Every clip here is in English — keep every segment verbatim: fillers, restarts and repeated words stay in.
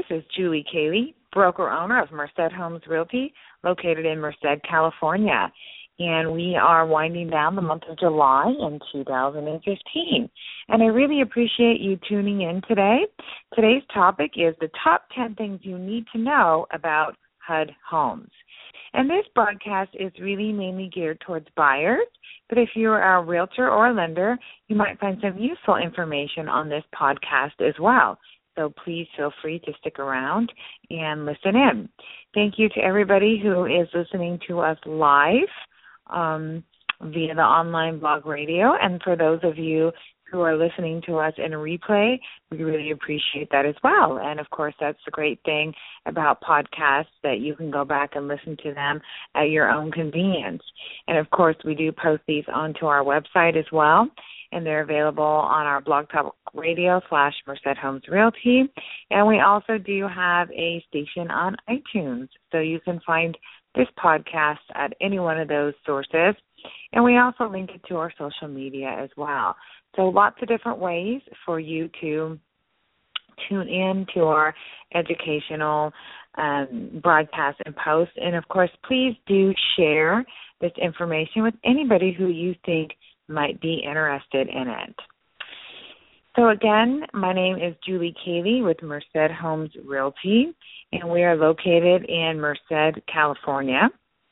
is Julie Cayley, broker-owner of Merced Homes Realty, located in Merced, California. And we are winding down the month of July in two thousand fifteen. And I really appreciate you tuning in today. Today's topic is the top ten things you need to know about H U D homes. And this broadcast is really mainly geared towards buyers, but if you're a realtor or a lender, you might find some useful information on this podcast as well. So please feel free to stick around and listen in. Thank you to everybody who is listening to us live um, via the online blog radio. And for those of you who are listening to us in a replay, we really appreciate that as well. And, of course, that's the great thing about podcasts, that you can go back and listen to them at your own convenience. And, of course, we do post these onto our website as well, and they're available on our Blog Talk Radio slash Merced Homes Realty. And we also do have a station on iTunes, so you can find this podcast at any one of those sources. And we also link it to our social media as well. So lots of different ways for you to tune in to our educational um, broadcast and posts. And, of course, please do share this information with anybody who you think might be interested in it. So, again, my name is Julie Cayley with Merced Homes Realty, and we are located in Merced, California.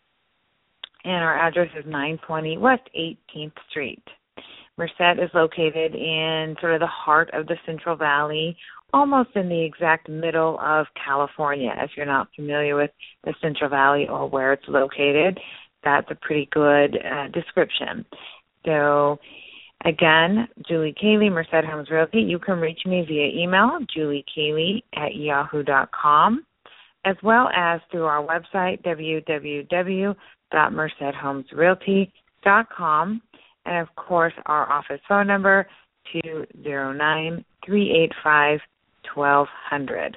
And our address is nine twenty West eighteenth Street. Merced is located in sort of the heart of the Central Valley, almost in the exact middle of California. If you're not familiar with the Central Valley or where it's located, that's a pretty good uh, description. So, again, Julie Cayley, Merced Homes Realty. You can reach me via email, juliecayley at yahoo dot com, as well as through our website, w w w dot merced homes realty dot com. And, of course, our office phone number, two zero nine, three eight five, one two zero zero.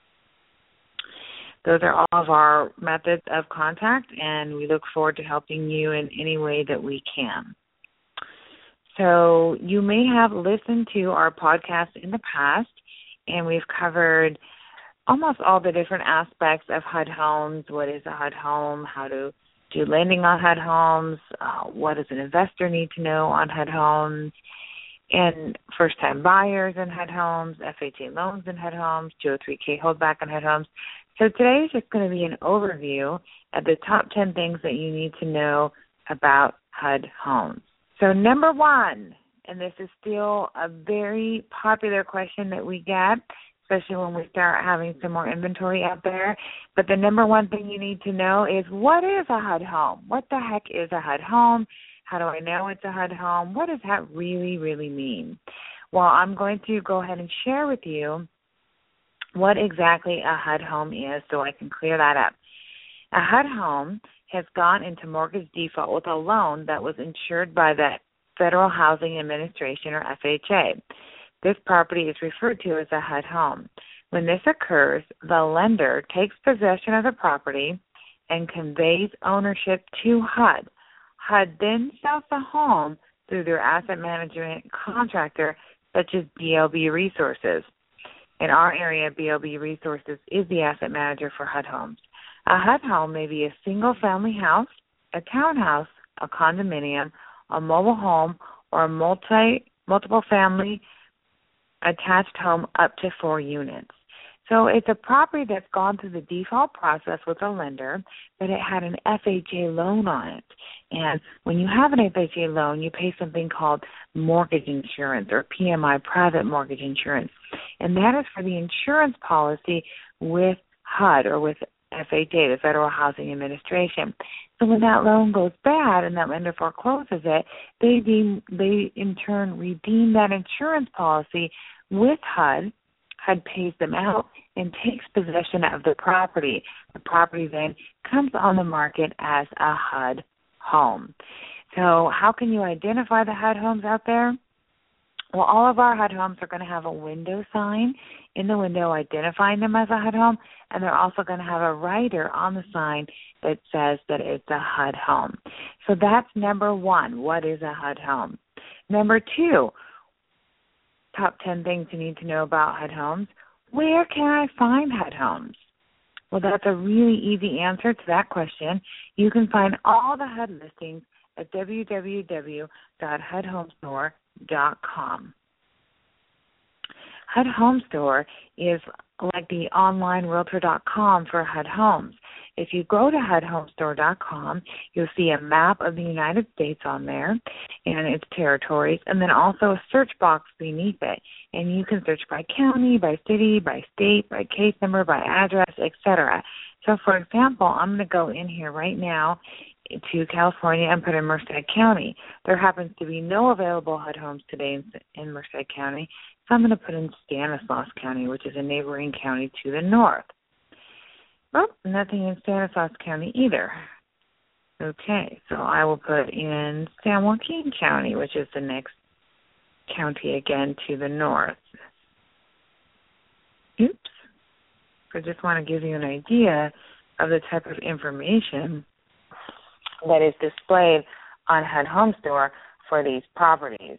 Those are all of our methods of contact, and we look forward to helping you in any way that we can. So you may have listened to our podcast in the past, and we've covered almost all the different aspects of H U D homes. What is a H U D home? How to do lending on H U D homes? Uh, what does an investor need to know on H U D homes? And first-time buyers in H U D homes, F H A loans in H U D homes, two oh three K holdback in H U D homes. So today is just going to be an overview of the top ten things that you need to know about H U D homes. So number one, and this is still a very popular question that we get, especially when we start having some more inventory out there, but the number one thing you need to know is, what is a H U D home? What the heck is a H U D home? How do I know it's a H U D home? What does that really, really mean? Well, I'm going to go ahead and share with you what exactly a H U D home is so I can clear that up. A H U D home has gone into mortgage default with a loan that was insured by the Federal Housing Administration, or F H A. This property is referred to as a H U D home. When this occurs, the lender takes possession of the property and conveys ownership to H U D. H U D then sells the home through their asset management contractor, such as B L B Resources. In our area, B L B Resources is the asset manager for H U D homes. A H U D home may be a single-family house, a townhouse, a condominium, a mobile home, or a multi, multiple-family attached home up to four units. So it's a property that's gone through the default process with a lender, but it had an F H A loan on it. And when you have an F H A loan, you pay something called mortgage insurance, or P M I, private mortgage insurance. And that is for the insurance policy with H U D, or with F H A, the Federal Housing Administration. So when that loan goes bad and that lender forecloses it, they deem, they in turn redeem that insurance policy with H U D. H U D pays them out and takes possession of the property. The property then comes on the market as a H U D home. So how can you identify the H U D homes out there? Well, all of our H U D homes are going to have a window sign in the window identifying them as a H U D home, and they're also going to have a rider on the sign that says that it's a H U D home. So that's number one. What is a H U D home? Number two, top ten things you need to know about H U D homes. Where can I find H U D homes? Well, that's a really easy answer to that question. You can find all the H U D listings at w w w dot h u d home store dot com. H U D Home Store is like the online realtor dot com for H U D homes. If you go to H U D home store dot com, you'll see a map of the United States on there and its territories, and then also a search box beneath it. And you can search by county, by city, by state, by case number, by address, et cetera. So, for example, I'm going to go in here right now to California and put in Merced County. There happens to be no available H U D homes today in, in Merced County, so I'm going to put in Stanislaus County, which is a neighboring county to the north. Oh, nothing in Stanislaus County either. Okay, so I will put in San Joaquin County, which is the next county again to the north. Oops. I just want to give you an idea of the type of information that is displayed on H U D Home Store for these properties.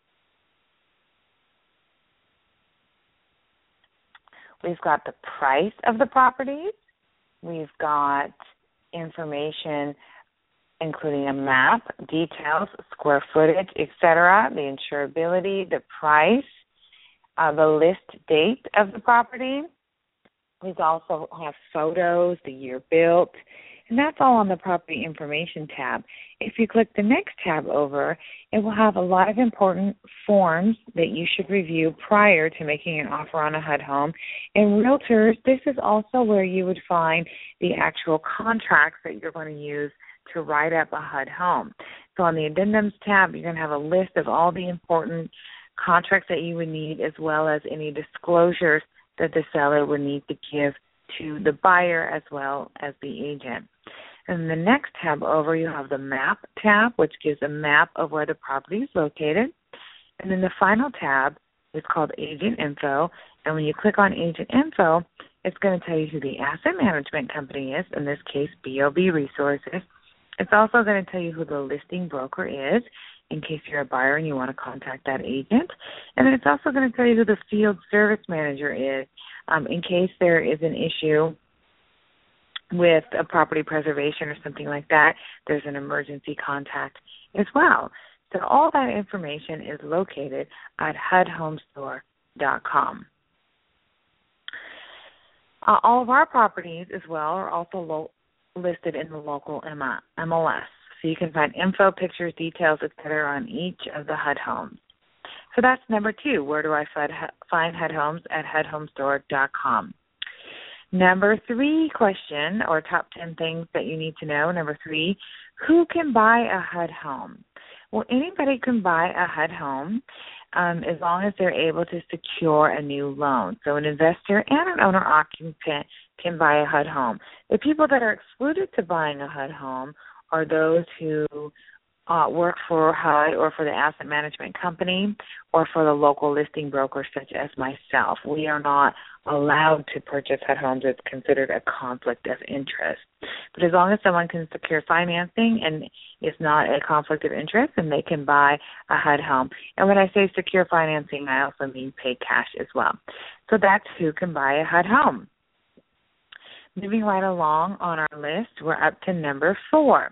We've got the price of the properties. We've got information including a map, details, square footage, et cetera, the insurability, the price, uh, the list date of the property. We also have photos, the year built, and that's all on the Property Information tab. If you click the next tab over, it will have a lot of important forms that you should review prior to making an offer on a H U D home. And realtors, this is also where you would find the actual contracts that you're going to use to write up a H U D home. So on the Addendums tab, you're going to have a list of all the important contracts that you would need, as well as any disclosures that the seller would need to give to the buyer as well as the agent. And the next tab over, you have the Map tab, which gives a map of where the property is located. And then the final tab is called Agent Info. And when you click on Agent Info, it's going to tell you who the asset management company is, in this case, B O B Resources. It's also going to tell you who the listing broker is, in case you're a buyer and you want to contact that agent. And then it's also going to tell you who the field service manager is, um, in case there is an issue with a property preservation or something like that. There's an emergency contact as well. So all that information is located at H U D home store dot com. Uh, all of our properties as well are also lo- listed in the local M L S. So you can find info, pictures, details, et cetera on each of the H U D homes. So that's number two. Where do I find H U D homes? At H U D home store dot com. Number three question, or top ten things that you need to know. Number three, who can buy a H U D home? Well, anybody can buy a H U D home um, as long as they're able to secure a new loan. So an investor and an owner-occupant can buy a H U D home. The people that are excluded to buying a H U D home are those who uh, work for H U D or for the asset management company or for the local listing broker such as myself. We are not allowed to purchase H U D homes. It's considered a conflict of interest. But as long as someone can secure financing and is not a conflict of interest, then they can buy a H U D home. And when I say secure financing, I also mean pay cash as well. So that's who can buy a H U D home. Moving right along on our list, we're up to number four.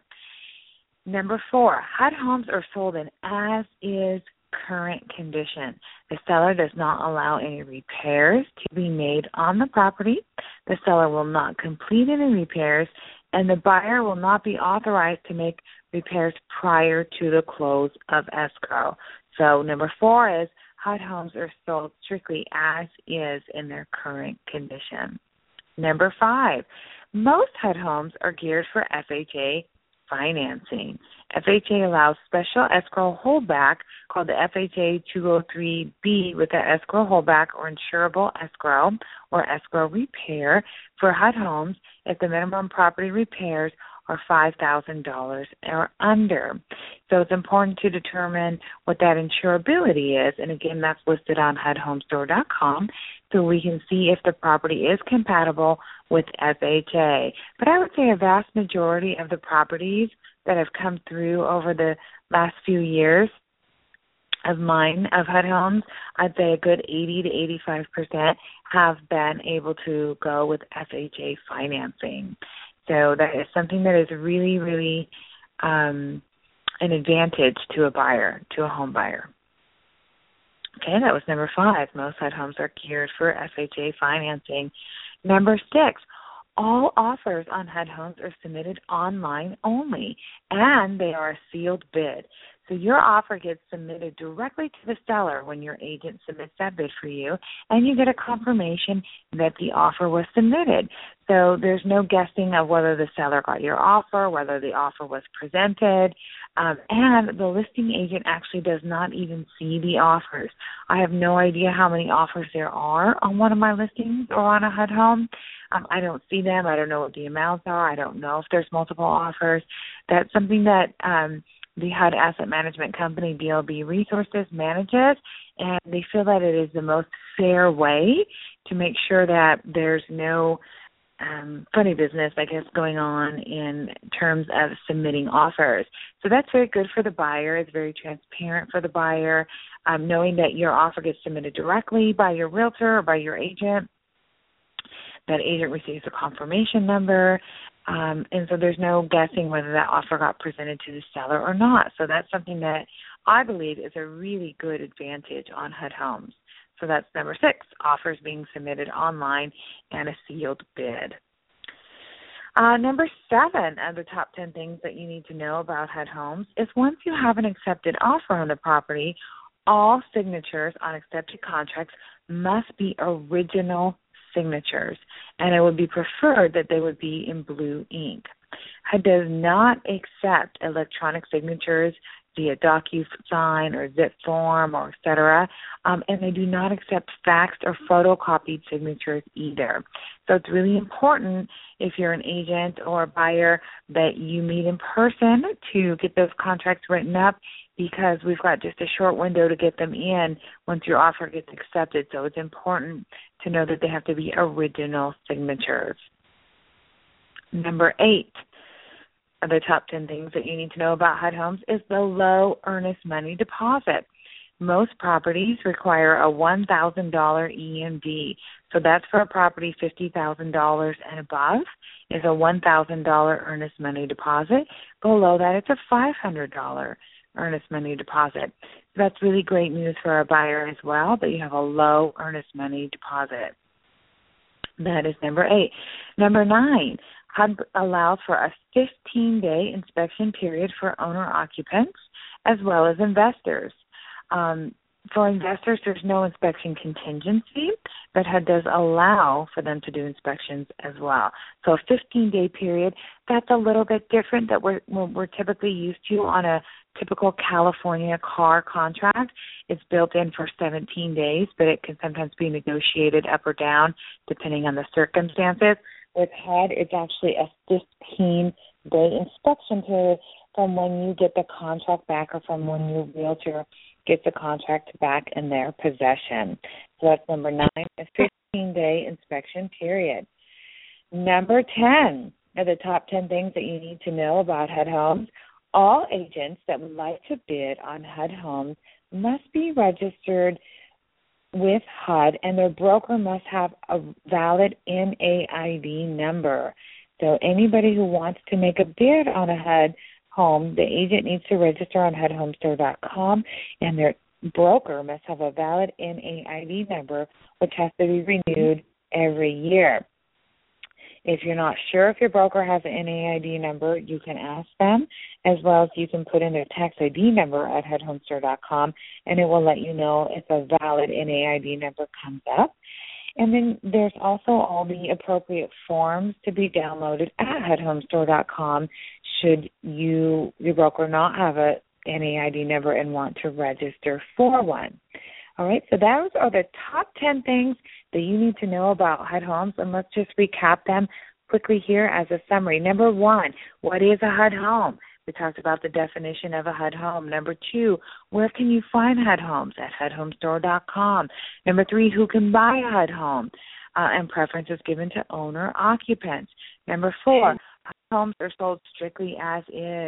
Number four, H U D homes are sold in as-is current condition. The seller does not allow any repairs to be made on the property. The seller will not complete any repairs, and the buyer will not be authorized to make repairs prior to the close of escrow. So number four is H U D homes are sold strictly as is in their current condition. Number five, most H U D homes are geared for F H A financing. F H A allows special escrow holdback called the F H A two oh three B with the escrow holdback or insurable escrow or escrow repair for H U D homes if the minimum property repairs are five thousand dollars or under. So it's important to determine what that insurability is, and again, that's listed on H U D home store dot com, so we can see if the property is compatible with F H A. But I would say a vast majority of the properties that have come through over the last few years of mine, of H U D homes, I'd say a good eighty to eighty-five percent have been able to go with F H A financing. So that is something that is really, really um, an advantage to a buyer, to a home buyer. Okay, that was number five. Most H U D homes are geared for F H A financing. Number six, all offers on H U D homes are submitted online only, and they are a sealed bid. So your offer gets submitted directly to the seller when your agent submits that bid for you, and you get a confirmation that the offer was submitted. So there's no guessing of whether the seller got your offer, whether the offer was presented, um, and the listing agent actually does not even see the offers. I have no idea how many offers there are on one of my listings or on a H U D home. Um, I don't see them. I don't know what the amounts are. I don't know if there's multiple offers. That's something that um, the H U D Asset Management Company, D L B Resources, manages, and they feel that it is the most fair way to make sure that there's no um, funny business, I guess, going on in terms of submitting offers. So that's very good for the buyer. It's very transparent for the buyer, um, knowing that your offer gets submitted directly by your realtor or by your agent. That agent receives a confirmation number, um, and so there's no guessing whether that offer got presented to the seller or not. So that's something that I believe is a really good advantage on H U D homes. So that's number six, offers being submitted online and a sealed bid. Uh, number seven of the top ten things that you need to know about H U D homes is once you have an accepted offer on the property, all signatures on accepted contracts must be original signatures, and it would be preferred that they would be in blue ink. H U D does not accept electronic signatures via DocuSign or Zip form or et cetera, um, and they do not accept faxed or photocopied signatures either. So it's really important if you're an agent or a buyer that you meet in person to get those contracts written up, because we've got just a short window to get them in once your offer gets accepted. So it's important to know that they have to be original signatures. Number eight of the top ten things that you need to know about H U D homes is the low earnest money deposit. Most properties require a one thousand dollars E M D. So that's for a property fifty thousand dollars and above is a one thousand dollars earnest money deposit. Below that, it's a five hundred dollars earnest money deposit. So that's really great news for our buyer as well, that you have a low earnest money deposit. That is number eight. Number nine, H U D allows for a fifteen-day inspection period for owner-occupants as well as investors. Um, for investors, there's no inspection contingency, but H U D does allow for them to do inspections as well. So a fifteen-day period, that's a little bit different that we're, we're typically used to on a typical California car contract. It's built in for seventeen days, but it can sometimes be negotiated up or down depending on the circumstances. With H U D, it's actually a fifteen-day inspection period from when you get the contract back or from when your realtor gets the contract back in their possession. So that's number nine, a fifteen-day inspection period. Number ten are the top ten things that you need to know about H U D homes. All agents that would like to bid on H U D homes must be registered with H U D, and their broker must have a valid N A I D number. So anybody who wants to make a bid on a H U D home, the agent needs to register on H U D home store dot com, and their broker must have a valid N A I D number, which has to be renewed every year. If you're not sure if your broker has an N A I D number, you can ask them, as well as you can put in their tax I D number at H U D home store dot com, and it will let you know if a valid N A I D number comes up. And then there's also all the appropriate forms to be downloaded at H U D home store dot com should you, your broker, not have a N A I D number and want to register for one. All right, so those are the top ten things that you need to know about H U D homes, and let's just recap them quickly here as a summary. Number one, what is a H U D home? We talked about the definition of a H U D home. Number two, where can you find H U D homes? At H U D home store dot com. Number three, who can buy a H U D home? Uh, and preferences given to owner occupants. Number four, H U D homes are sold strictly as is.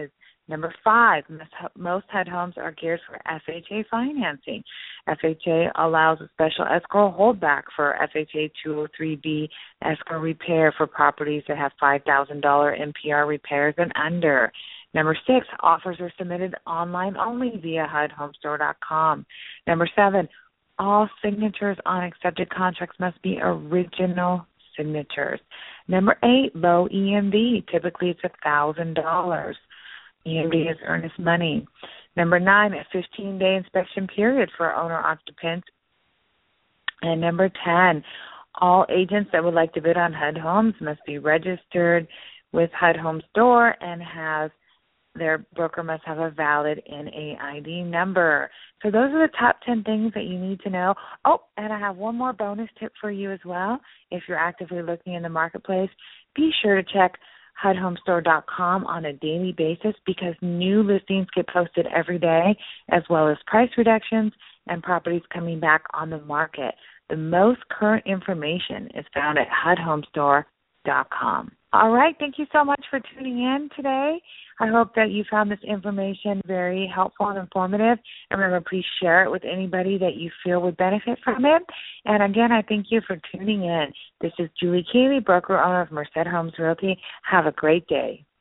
Number five, most HUD homes are geared for F H A financing. F H A allows a special escrow holdback for F H A two oh three B escrow repair for properties that have five thousand dollars M P R repairs and under. Number six, offers are submitted online only via H U D home store dot com. Number seven, all signatures on accepted contracts must be original signatures. Number eight, low E M D. Typically it's one thousand dollars. E M D is earnest money. Number nine, a fifteen-day inspection period for owner-occupants. And number ten, all agents that would like to bid on H U D homes must be registered with H U D Home Store and have their broker must have a valid N A I D number. So those are the top ten things that you need to know. Oh, and I have one more bonus tip for you as well. If you're actively looking in the marketplace, be sure to check H U D home store dot com on a daily basis because new listings get posted every day, as well as price reductions and properties coming back on the market. The most current information is found at H U D home store dot com. All right, thank you so much for tuning in today. I hope that you found this information very helpful and informative. And remember, please share it with anybody that you feel would benefit from it. And again, I thank you for tuning in. This is Julie Keeley, broker owner of Merced Homes Realty. Have a great day.